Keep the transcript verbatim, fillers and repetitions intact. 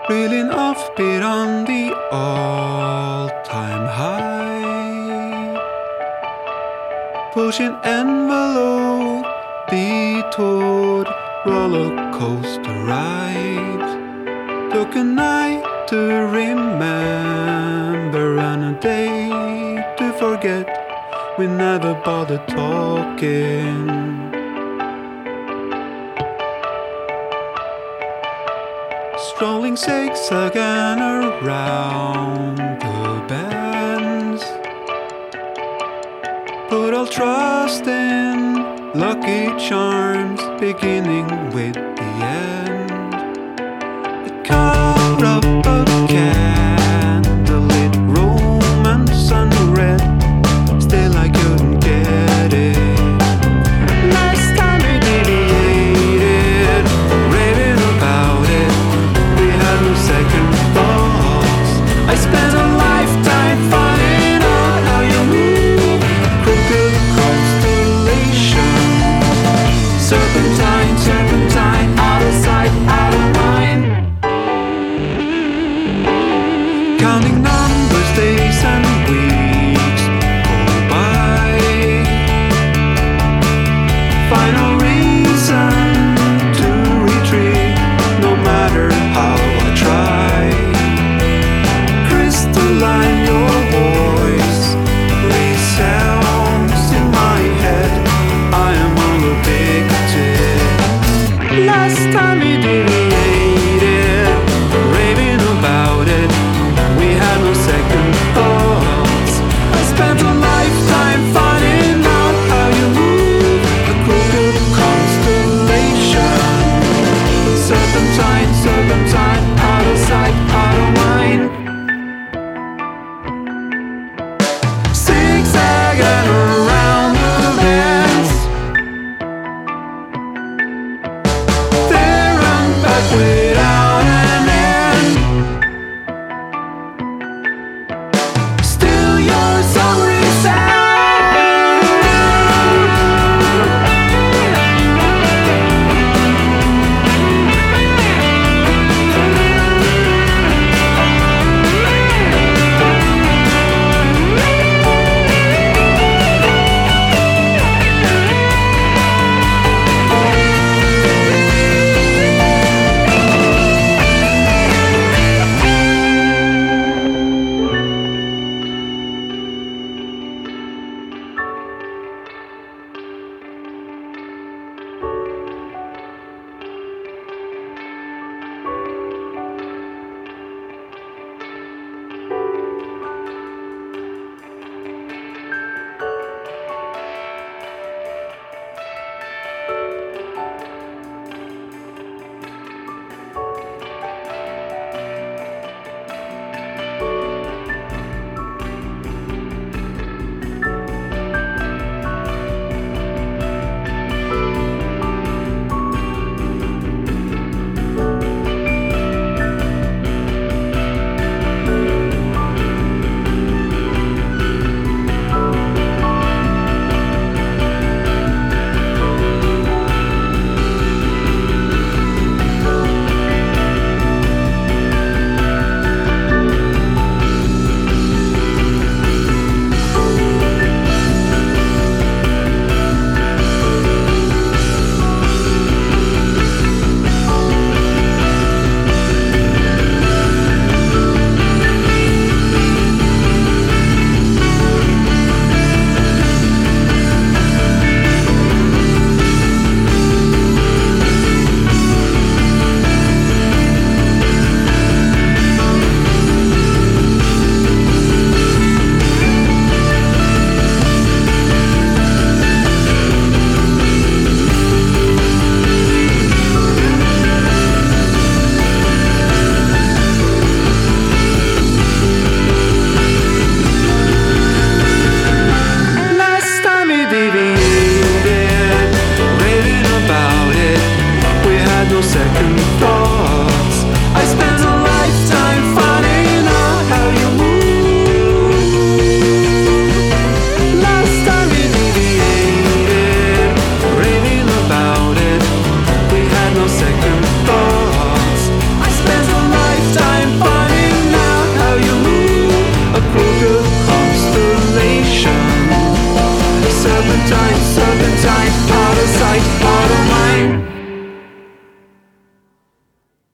reeling offbeat on the all-time high, pushing envelope, detoured roller coaster ride. Took a night to remember and a day to forget. We never bothered talking. Strolling zigzagging around the bends, put all trust in lucky charms, beginning with the end. The color of a candlelit romance unread, still I couldn't get it. Last time we deviated, raving about it, we had no second thoughts. I spent a lifetime finding out how you move, crooked constellation, serpentine, serpentine, out of sight, out of mind. Counting numbers, days and weeks go by, find no reason to retreat, no matter how I try. Crystalline, your voice resounds in my head. I am all addicted. Last time we deviated, raving about it, we had no second thoughts. I spent a lifetime finding out how you move, a crooked constellation, serpentine, serpentine, out of sight, out of mind. Zigzagging around the bends, there and back without an end. Still your song resounds. Second thoughts. I spent a lifetime finding out how you move. Last time we deviated, raving about it, we had no second